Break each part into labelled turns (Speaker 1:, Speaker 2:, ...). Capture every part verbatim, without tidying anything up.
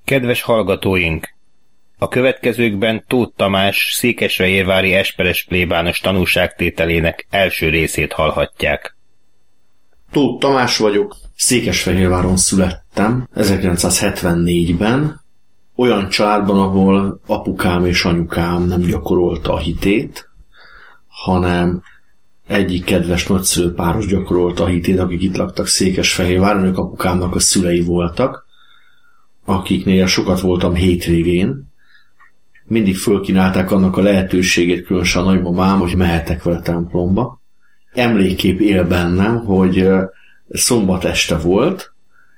Speaker 1: Kedves hallgatóink! A következőkben Tóth Tamás székesfehérvári esperes plébános tanúságtételének első részét hallhatják.
Speaker 2: Tóth Tamás vagyok, Székesfehérváron születtem ezerkilencszázhetvennégyben, olyan családban, ahol apukám és anyukám nem gyakorolta a hitét, hanem egyik kedves nagyszülőpáros gyakorolta a hitét, akik itt laktak Székesfehérváron, ők apukámnak a szülei voltak, akiknél sokat voltam hétvégén. Mindig fölkínálták annak a lehetőségét, különösen a nagymamám, hogy mehetek vele templomba. Emlékkép él bennem, hogy szombat este volt,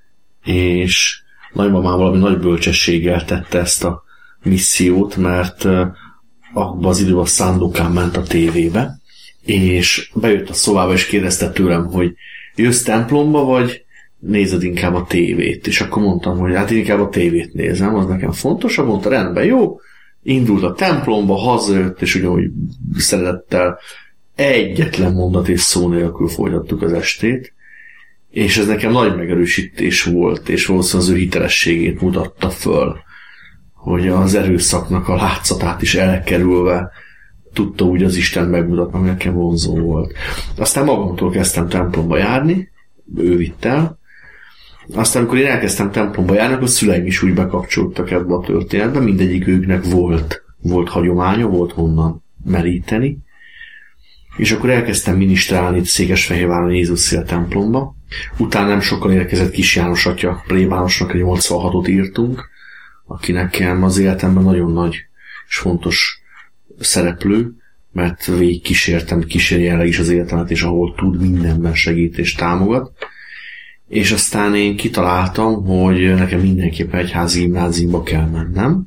Speaker 2: és nagymamám valami nagy bölcsességgel tette ezt a missziót, mert abban az időben a Szándokán ment a tévébe, és bejött a szobába, és kérdezte tőlem, hogy jössz templomba, vagy nézed inkább a tévét? És akkor mondtam, hogy hát inkább a tévét nézem, az nekem fontosabb, mondta, rendben, jó. Indult a templomba, hazajött, és ugyanúgy szeretettel egyetlen mondat és szó nélkül folytattuk az estét, és ez nekem nagy megerősítés volt, és valószínűleg az ő hitelességét mutatta föl, hogy az erőszaknak a látszatát is elkerülve tudta úgy az Isten megmutatni, ami nekem vonzó volt. Aztán magamtól kezdtem templomba járni, ő vitt el. Aztán, amikor én elkezdtem templomba járni, akkor a szüleim is úgy bekapcsoltak ebbe a történetbe, mindegyik őknek volt, volt hagyománya, volt honnan meríteni. És akkor elkezdtem minisztrálni Székesfehérváron Jézus Szél templomba. Utána nem sokkal érkezett Kis János atya plébánosnak, egy nyolcvanhatot írtunk, aki nekem az életemben nagyon nagy és fontos szereplő, mert végig kísértem, kíséri jelenleg is az életemet, és ahol tud, mindenben segít és támogat. És aztán én kitaláltam, hogy nekem mindenképpen egyházi gimnáziumba kell mennem.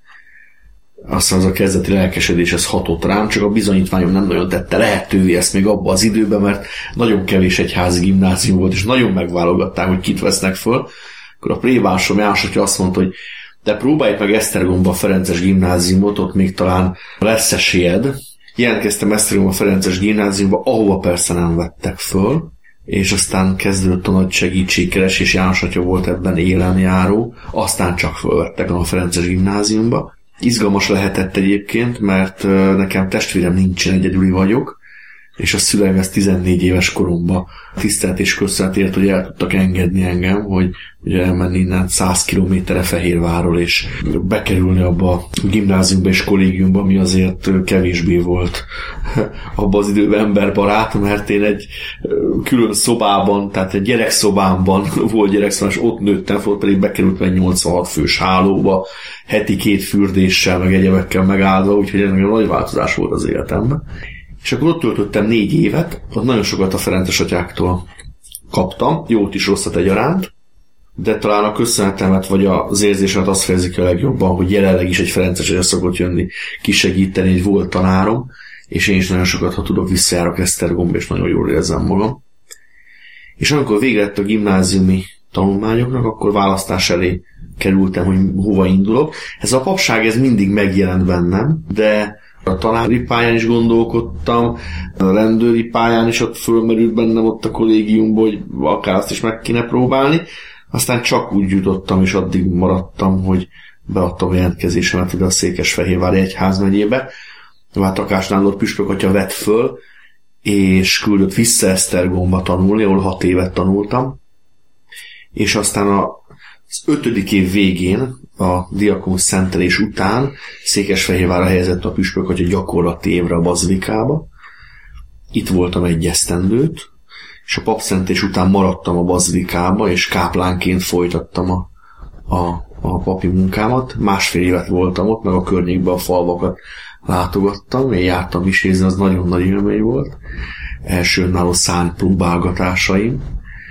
Speaker 2: Aztán az a kezdeti lelkesedés, ez hatott rám, csak a bizonyítványom nem nagyon tette lehetővé ezt még abban az időben, mert nagyon kevés egyházi gimnázium volt, és nagyon megválogatták, hogy kit vesznek föl. Akkor a plébánosom János atya azt mondta, hogy de próbálj meg Esztergomba a Ferences gimnáziumot, ott még talán lesz esélyed. Jelentkeztem Esztergomba a Ferences gimnáziumba, ahova persze nem vettek föl, és aztán kezdődött a nagy segítségkeresés, János atya volt ebben élenjáró, aztán csak fölvettek a Ferences gimnáziumba. Izgalmas lehetett egyébként, mert nekem testvérem nincsen, egyedüli vagyok, és a szüleim ezt tizennégy éves koromban tisztelt és köszönetért, hogy el tudtak engedni engem, hogy ugye elmenni innen száz kilométerre Fehérvárról, és bekerülni abba a gimnáziumba és kollégiumba, ami azért kevésbé volt abban az időben emberbarát, mert én egy külön szobában, tehát egy gyerekszobámban volt gyerekszobám, és ott nőttem fel, pedig bekerültem egy nyolcvanhat fős hálóba, heti két fürdéssel, meg egyebekkel megáldva, úgyhogy ez egy nagy változás volt az életemben. És akkor ott töltöttem négy évet, ott nagyon sokat a Ferences atyáktól kaptam, jót is rosszat egyaránt, de talán a köszönetemet vagy az érzésemet azt fejezik a legjobban, hogy jelenleg is egy Ferences atya szokott jönni kisegíteni, egy volt tanárom, és én is nagyon sokat, ha tudok, visszajárok Esztergomba, és nagyon jól érzem magam. És amikor végre lett a gimnáziumi tanulmányoknak, akkor választás elé kerültem, hogy hova indulok. Ez a papság, ez mindig megjelent bennem, de a tanári pályán is gondolkodtam, a rendőri pályán is ott fölmerült bennem ott a kollégiumban, hogy akár azt is meg kéne próbálni. Aztán csak úgy jutottam, és addig maradtam, hogy beadtam a jelentkezésemet ide a Székesfehérvári egyházmegyébe. Hát Takás Nándor püspök atya vett föl, és küldött vissza Esztergomba tanulni, ahol hat évet tanultam. És aztán az ötödik év végén, a diakonus szentelés után Székesfehérvárra helyezett a püspök atya gyakorlati évre a bazilikába. Itt voltam egy esztendőt, és a papszentés után maradtam a bazilikába, és káplánként folytattam a, a, a papi munkámat. Másfél évet voltam ott, meg a környékben a falvakat látogattam, én jártam misézni, az nagyon nagy élmény volt. Első önálló szárnypróbálgatásaim.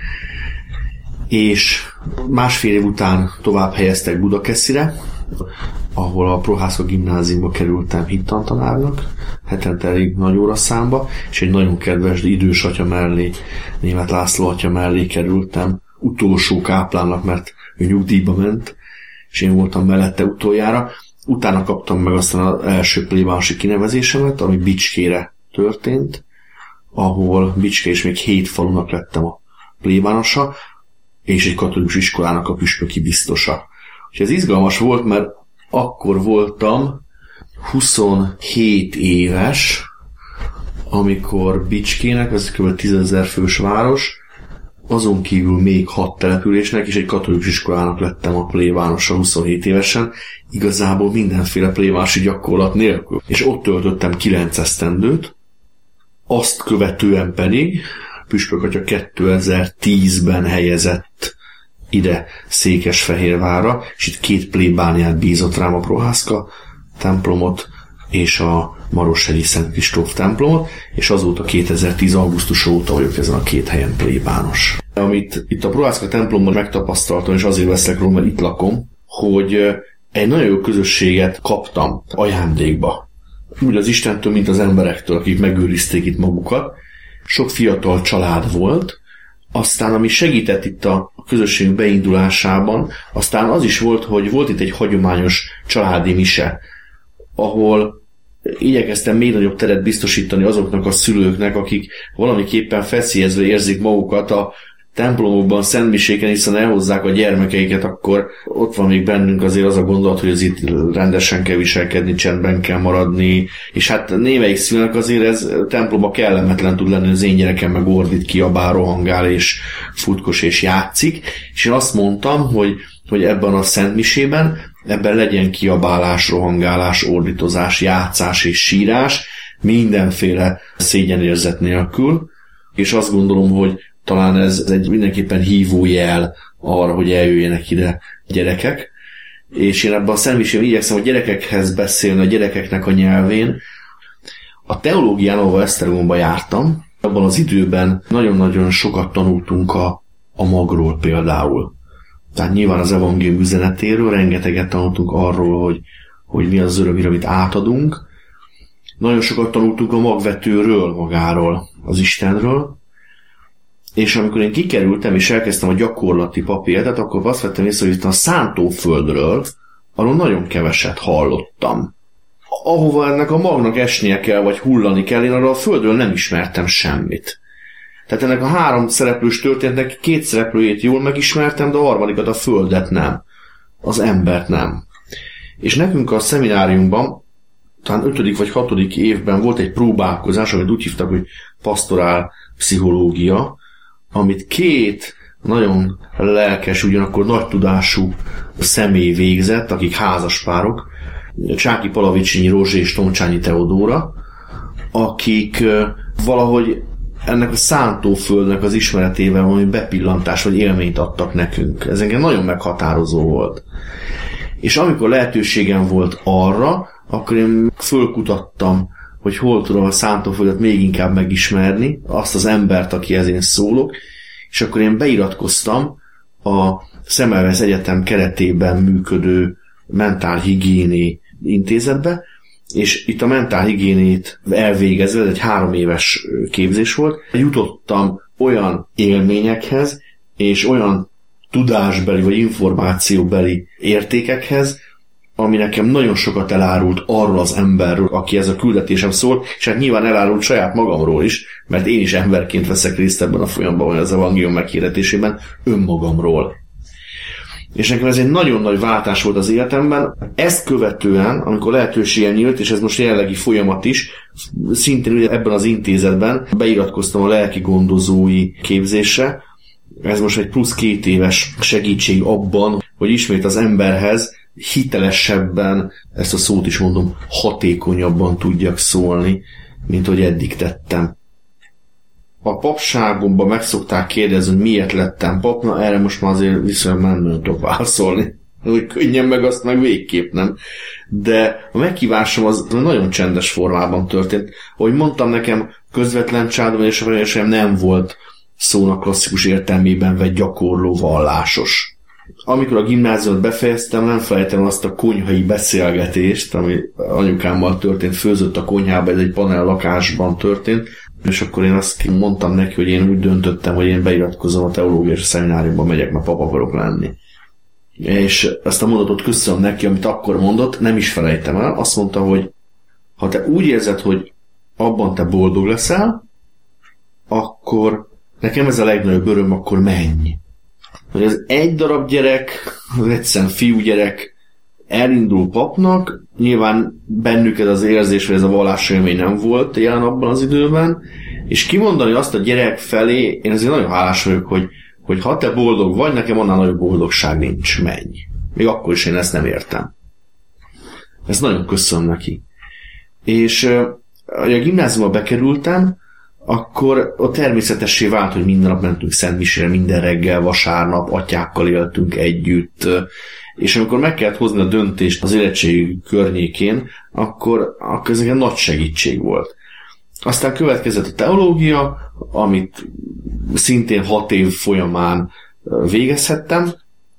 Speaker 2: És másfél év után tovább helyeztek Budakeszire, ahol a Prohászka gimnáziumba kerültem hittantanárnak, hetente elég nagy óraszámba, és egy nagyon kedves idős atya mellé, Németh László atya mellé kerültem utolsó káplánnak, mert ő nyugdíjba ment, és én voltam mellette utoljára. Utána kaptam meg aztán az első plébánosi kinevezésemet, ami Bicskére történt, ahol Bicske és még hét falunak lettem a plébánosa, és egy katolikus iskolának a püspöki biztosa. És ez izgalmas volt, mert akkor voltam huszonhét éves, amikor Bicskének, ez kb. tízezer fős város, azon kívül még hat településnek és egy katolikus iskolának lettem a plébánosa huszonhét évesen, igazából mindenféle plébánosi gyakorlat nélkül. És ott töltöttem kilenc esztendőt, azt követően pedig Püspök atya kétezer-tízben helyezett ide Székesfehérvárra, és itt két plébániát bízott rám, a Prohászka templomot és a Maroshegyi Szent Kristóf templomot, és azóta kétezer-tíz augusztus óta vagyok ezen a két helyen plébános. Amit itt a Prohászka templomban megtapasztaltam, és azért veszek róla, mert itt lakom, hogy egy nagyon jó közösséget kaptam ajándékba. Úgy az Istentől, mint az emberektől, akik megőrizték itt magukat. Sok fiatal család volt, aztán ami segített itt a közösség beindulásában, aztán az is volt, hogy volt itt egy hagyományos családi mise, ahol igyekeztem még nagyobb teret biztosítani azoknak a szülőknek, akik valamiképpen feszélyezve érzik magukat a templomokban, szentmiséken, hiszen elhozzák a gyermekeiket, akkor ott van még bennünk azért az a gondolat, hogy az itt rendesen kell viselkedni, csendben kell maradni, és hát némelyik szülőnek azért ez templomba kellemetlen tud lenni, az én gyerekem meg ordít, kiabál, rohangál, és futkos, és játszik, és én azt mondtam, hogy, hogy ebben a szentmisében ebben legyen kiabálás, rohangálás, ordítozás, játszás és sírás, mindenféle szégyenérzet nélkül, és azt gondolom, hogy talán ez egy mindenképpen hívó jel arra, hogy eljöjjenek ide gyerekek, és én ebben a szentmisében igyekszem a gyerekekhez beszélni, a gyerekeknek a nyelvén. A teológián, ahol Esztergomba jártam, abban az időben nagyon-nagyon sokat tanultunk a, a magról például. Tehát nyilván az evangélium üzenetéről, rengeteget tanultunk arról, hogy, hogy mi az öröm, amit átadunk. Nagyon sokat tanultunk a magvetőről magáról, az Istenről, és amikor én kikerültem, és elkezdtem a gyakorlati papírt, akkor azt vettem észre, hogy itt a szántóföldről arról nagyon keveset hallottam. Ahova ennek a magnak esnie kell, vagy hullani kell, én arról a földről nem ismertem semmit. Tehát ennek a három szereplős történetnek két szereplőjét jól megismertem, de a harmadikat, a földet nem. Az embert nem. És nekünk a szemináriumban, talán ötödik vagy hatodik évben volt egy próbálkozás, amit úgy hívtak, hogy pastorál pszichológia, amit két nagyon lelkes, ugyanakkor nagy tudású személy végzett, akik házaspárok, Csáki Palavicsinyi Rózsa és Tomcsányi Teodóra, akik valahogy ennek a szántóföldnek az ismeretével valami bepillantást vagy élményt adtak nekünk. Ez engem nagyon meghatározó volt. És amikor lehetőségem volt arra, akkor én fölkutattam, hogy hol tudom a szántóföldet még inkább megismerni, azt az embert, akihez én szólok, és akkor én beiratkoztam a Semmelweis Egyetem keretében működő mentálhigiéni intézetbe, és itt a mentálhigiénét elvégezve, ez egy három éves képzés volt, jutottam olyan élményekhez, és olyan tudásbeli vagy információbeli értékekhez, ami nekem nagyon sokat elárult arról az emberről, aki ez a küldetésem szól, és hát nyilván elárult saját magamról is, mert én is emberként veszek részt ebben a folyamban, vagy az evangélium meghirdetésében, önmagamról. És nekem ez egy nagyon nagy váltás volt az életemben. Ezt követően, amikor lehetőségem nyílt, és ez most jelenlegi folyamat is, szintén ugye ebben az intézetben beiratkoztam a lelki gondozói képzésre. Ez most egy plusz két éves segítség abban, hogy ismét az emberhez hitelesebben, ezt a szót is mondom, hatékonyabban tudjak szólni, mint hogy eddig tettem. A papságomban meg szokták kérdezni, hogy miért lettem pap, na erre most már azért viszonylag nem nagyon tudok válaszolni. Hogy könnyen meg azt meg végképp nem. De a meghívásom az nagyon csendes formában történt. Ahogy mondtam, nekem közvetlen családom és a nem volt szónak klasszikus értelmében vett gyakorló vallásos. Amikor a gimnáziumot befejeztem, nem felejtem azt a konyhai beszélgetést, ami anyukámmal történt, főzött a konyhába, ez egy panel lakásban történt, és akkor én azt mondtam neki, hogy én úgy döntöttem, hogy én beiratkozom a teológiai szemináriumban, megyek, mert pap akarok lenni. És ezt a mondatot köszönöm neki, amit akkor mondott, nem is felejtem el, azt mondta, hogy ha te úgy érzed, hogy abban te boldog leszel, akkor nekem ez a legnagyobb öröm, akkor menj. hogy az egy darab gyerek, az egyszerűen fiúgyerek elindul papnak, nyilván bennük ez az érzés, hogy ez a vallásélmény nem volt jelen abban az időben, és kimondani azt a gyerek felé, én azért nagyon hálás vagyok, hogy, hogy ha te boldog vagy, nekem annál nagyobb boldogság nincs, menj. Még akkor is én ezt nem értem. Ezt nagyon köszönöm neki. És a gimnáziumba bekerültem, akkor ott természetessé vált, hogy minden nap mentünk szentmisére, minden reggel, vasárnap, atyákkal éltünk együtt, és amikor meg kellett hozni a döntést az érettségi környékén, akkor, akkor ez egy nagy segítség volt. Aztán következett a teológia, amit szintén hat év folyamán végezhettem,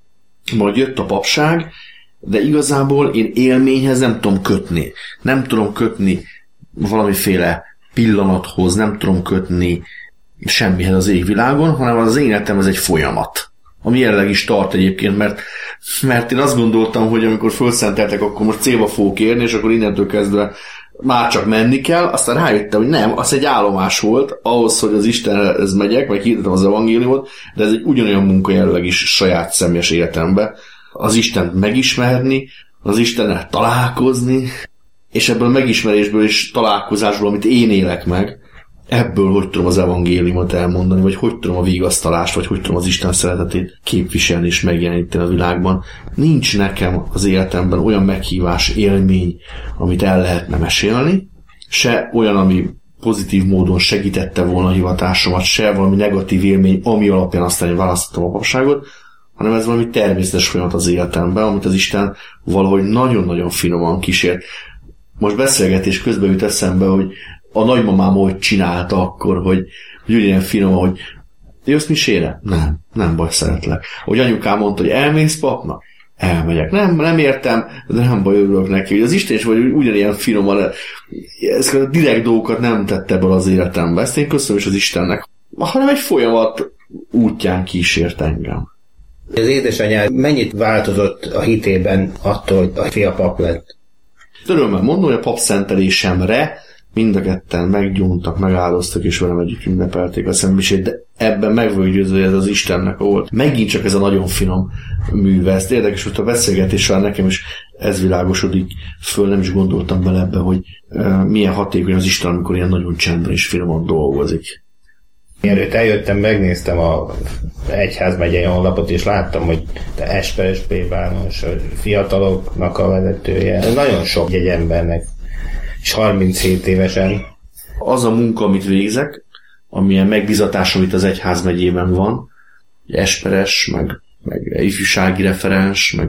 Speaker 2: majd jött a papság, de igazából én élményhez nem tudom kötni. Nem tudom kötni valamiféle pillanathoz, nem tudom kötni semmihez az égvilágon, hanem az életem ez egy folyamat. Ami jelenleg is tart egyébként, mert, mert én azt gondoltam, hogy amikor felszenteltek, akkor most célba fogok érni, és akkor innentől kezdve már csak menni kell, aztán rájöttem, hogy nem, az egy állomás volt, ahhoz, hogy az Istenhez megyek, vagy hirdetem az evangéliumot, de ez egy ugyanolyan munka jelenleg is saját személyes életemben. Az Istent megismerni, az Istennel találkozni, és ebből a megismerésből és találkozásból, amit én élek meg, ebből hogy tudom az evangéliumot elmondani, vagy hogy tudom a vigasztalást, vagy hogy tudom az Isten szeretetét képviselni és megjeleníteni a világban. Nincs nekem az életemben olyan meghívás, élmény, amit el lehetne mesélni, se olyan, ami pozitív módon segítette volna a hivatásomat, se valami negatív élmény, ami alapján aztán én választottam a papságot, hanem ez valami természetes folyamat az életemben, amit az Isten valahogy nagyon-nagyon finoman kísért. Most beszélgetés közben jut eszembe, hogy a nagymamám hogy csinálta akkor, hogy, hogy ugyanilyen finom, hogy jössz misére? Nem, nem baj, szeretlek. Hogy anyukám mondta, hogy elmész papnak? Elmegyek. Nem, nem értem, de nem baj, örülök neki. Hogy az Isten is vagy ugyanilyen finoman, ezeket a direkt dolgokat nem tette ebből az életembe. Ezt én köszönöm is az Istennek. Hanem egy folyamat útján kísért engem.
Speaker 1: Az édesanyád mennyit változott a hitében attól, hogy a fia pap lett?
Speaker 2: Örömmel mondom, hogy a papszentelésemre mind a ketten meggyóntak, megáldoztak, és velem együtt ünnepelték a szentmisét, de ebben meg vagyok győződve, hogy ez az Istennek volt. Megint csak ez a nagyon finom műve. Ezt érdekes, hogy a beszélgetés során nekem is ez világosodik föl, nem is gondoltam bele ebbe, hogy uh, milyen hatékony az Isten, amikor ilyen nagyon csendben és finoman dolgozik.
Speaker 1: Mielőtt eljöttem, megnéztem a egyházmegyei honlapot, és láttam, hogy te Esperes plébános, a fiataloknak a vezetője. Ez nagyon sok egy embernek. És harminchét évesen.
Speaker 2: Az a munka, amit végzek, amilyen megbízatás, amit az egyházmegyében van, esperes, meg, meg ifjúsági referens, meg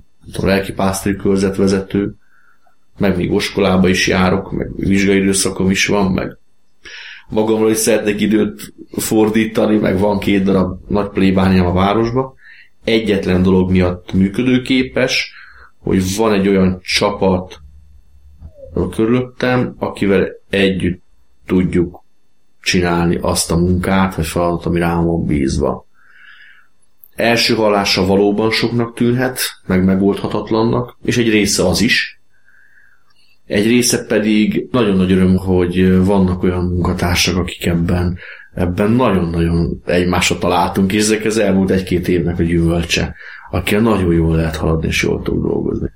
Speaker 2: a lelkipásztori körzetvezető, meg még oskolába is járok, meg vizsgai időszakom is van, meg magamról is szeretnék időt fordítani, meg van két darab nagy plébániám a városba. Egyetlen dolog miatt működőképes, hogy van egy olyan csapat körülöttem, akivel együtt tudjuk csinálni azt a munkát, vagy feladatot, ami rám van bízva. Első hallásra valóban soknak tűnhet, meg megoldhatatlannak, és egy része az is. Egy része pedig nagyon nagy öröm, hogy vannak olyan munkatársak, akik ebben, ebben nagyon-nagyon egymásra találtunk, és ezek az elmúlt egy-két évnek a gyümölcse, akikkel nagyon jól lehet haladni, és jól tud dolgozni.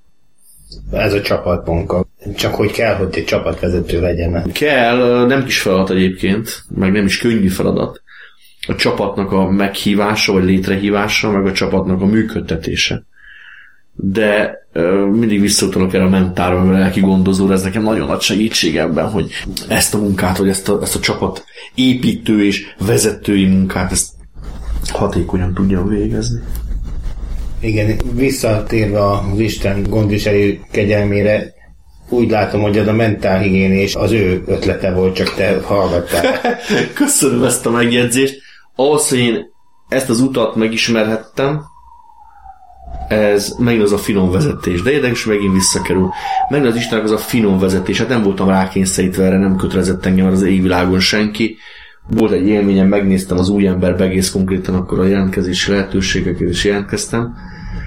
Speaker 1: Ez a csapatmunka. Csak hogy kell, hogy egy csapatvezető legyen.
Speaker 2: Kell, nem kis feladat egyébként, meg nem is könnyű feladat. A csapatnak a meghívása, vagy létrehívása, meg a csapatnak a működtetése. De uh, mindig visszautalok erre a mentára, a lelki gondozóra, ez nekem nagyon nagy segítség ebben, hogy ezt a munkát, vagy ezt a, ezt a csapat építő és vezetői munkát, ezt hatékonyan tudjam végezni.
Speaker 1: Igen, visszatérve az Isten gondviselő kegyelmére, úgy látom, hogy az a mentálhigiénés az ő ötlete volt, csak te hallgattál.
Speaker 2: Köszönöm ezt a megjegyzést. Ahhoz, hogy én ezt az utat megismerhettem, ez megint az a finom vezetés. De érdekes, megint visszakerül. Megint az Istennek az a finom vezetés. Hát nem voltam rákényszerítve erre, nem kötelezett engem az égvilágon senki. Volt egy élményem, megnéztem az új emberbe egész konkrétan, akkor a jelentkezési lehetőségeket is jelentkeztem.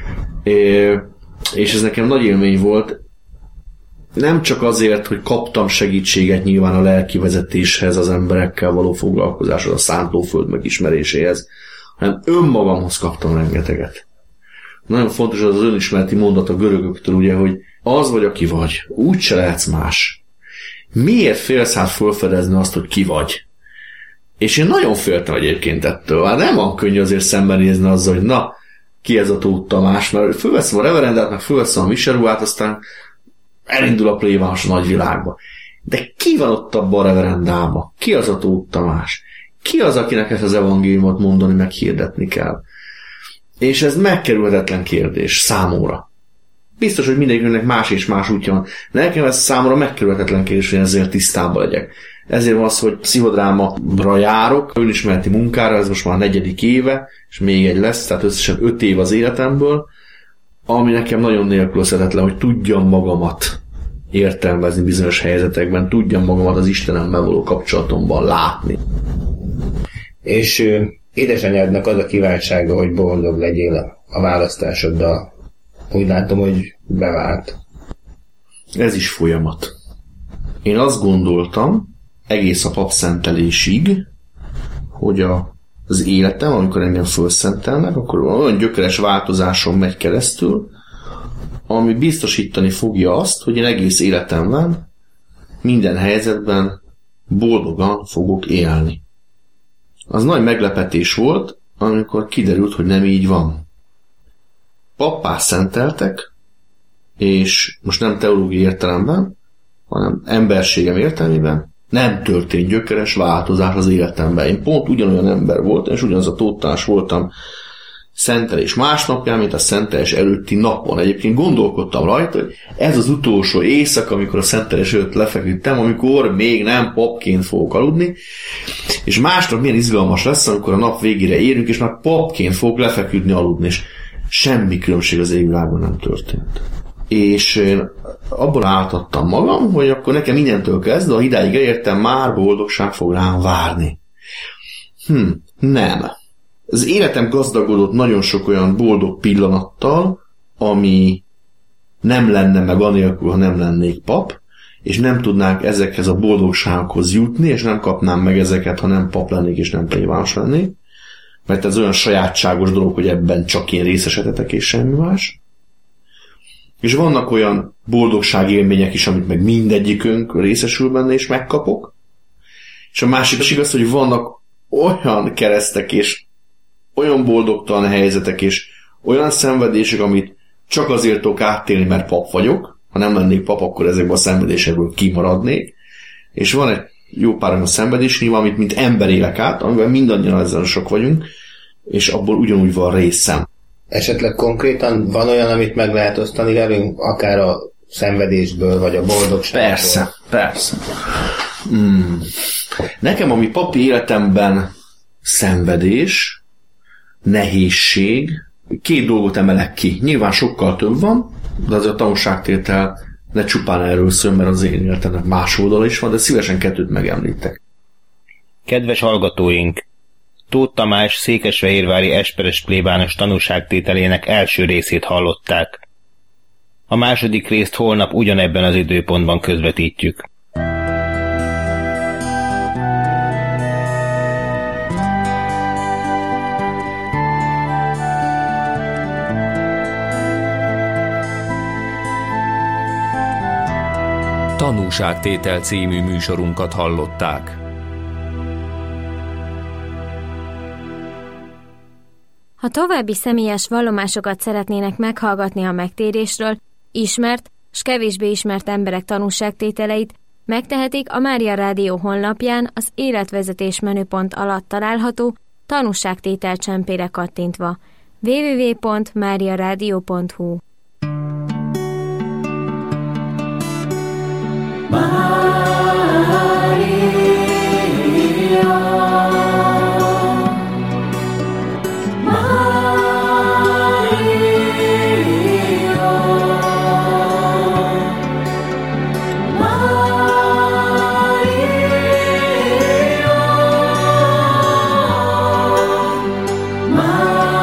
Speaker 2: És ez nekem nagy élmény volt. Nem csak azért, hogy kaptam segítséget nyilván a lelki vezetéshez, az emberekkel való foglalkozáshoz, a szántóföld megismeréséhez, hanem önmagamhoz kaptam rengeteget. Nagyon fontos az az önismereti mondat a görögöktől, ugye, hogy az vagy, aki vagy, úgyse lehetsz más. Miért félsz hát felfedezni azt, hogy ki vagy? És én nagyon féltem egyébként ettől. Hát nem van könnyű azért szembenézni azzal, hogy na, ki ez a Tóth Tamás, mert fölveszem a reverendát, meg fölveszem a miseruát, aztán elindul a plébános a nagyvilágba. De ki van ott abban a reverendába? Ki az a Tóth Tamás? Ki az, akinek ezt az evangéliumot mondani, meg hirdetni kell? És ez megkerülhetetlen kérdés számomra. Biztos, hogy mindenkinek más és más útja van. De nekem ez számomra megkerülhetetlen kérdés, hogy ezzel tisztában legyek. Ezért van az, hogy pszichodrámara járok, önismereti munkára, ez most már a negyedik éve, és még egy lesz, tehát összesen öt év az életemből, ami nekem nagyon nélkülözhetetlen, hogy tudjam magamat értelmezni bizonyos helyzetekben, tudjam magamat az Istenemmel való kapcsolatomban látni.
Speaker 1: És ö, édesanyádnak az a kívánsága, hogy boldog legyél a választásoddal. Úgy látom, hogy bevált.
Speaker 2: Ez is folyamat. Én azt gondoltam, egész a papszentelésig, hogy a, az életem, amikor engem fölszentelnek, akkor olyan gyökeres változáson megy keresztül, ami biztosítani fogja azt, hogy én egész életemben, minden helyzetben boldogan fogok élni. Az nagy meglepetés volt, amikor kiderült, hogy nem így van. Pappá szenteltek, és most nem teológiai értelemben, hanem emberségem értelmében nem történt gyökeres változás az életemben. Én pont ugyanolyan ember voltam, és ugyanaz a Tóth Tamás voltam szentelés másnapján, mint a szentelés előtti napon. Egyébként gondolkodtam rajta, hogy ez az utolsó éjszaka, amikor a szentelés előtt lefeküdtem, amikor még nem papként fogok aludni, és másnap milyen izgalmas lesz, amikor a nap végére érünk, és már papként fogok lefeküdni, aludni, és semmi különbség az égvilágon nem történt. És én abból áltattam magam, hogy akkor nekem innentől kezdve, ha idáig elértem, már boldogság fog rám várni. Hm, nem. Az életem gazdagodott nagyon sok olyan boldog pillanattal, ami nem lenne meg anélkül, ha nem lennék pap, és nem tudnánk ezekhez a boldogságokhoz jutni, és nem kapnám meg ezeket, ha nem pap lennék, és nem plébános lennék. Mert ez olyan sajátságos dolog, hogy ebben csak én részesedhetek, és semmi más. És vannak olyan boldogságélmények is, amit meg mindegyikünk részesül benne, és megkapok. És a másik is igaz, hogy vannak olyan keresztek, és olyan boldogtalan helyzetek, és olyan szenvedések, amit csak azért tudok átélni, mert pap vagyok. Ha nem lennék pap, akkor ezekben a szenvedésekből kimaradnék. És van egy jó pár olyan szenvedés, nyilván, amit mint ember élek át, amiben mindannyian ezzel sok vagyunk, és abból ugyanúgy van részem.
Speaker 1: Esetleg konkrétan van olyan, amit meg lehet osztani velünk, akár a szenvedésből, vagy a boldogságból?
Speaker 2: Persze, persze. Hmm. Nekem, ami papi életemben szenvedés, nehézség, két dolgot emelek ki. Nyilván sokkal több van, de az a tanúságtétel ne csupán erről szól, mert az én életemnek más oldala is van, de szívesen kettőt megemlítek.
Speaker 3: Kedves hallgatóink! Tóth Tamás székesfehérvári esperes plébános tanúságtételének első részét hallották. A második részt holnap ugyanebben az időpontban közvetítjük.
Speaker 4: Tanúságtétel című műsorunkat hallották.
Speaker 5: Ha további személyes vallomásokat szeretnének meghallgatni a megtérésről, ismert s kevésbé ismert emberek tanúságtételeit, megtehetik a Mária Rádió honlapján az életvezetés menüpont alatt található tanúságtétel csempére kattintva. double-u double-u double-u pont mária rádió pont hu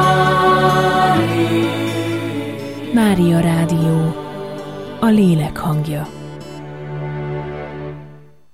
Speaker 6: Mária Rádió, a lélek hang.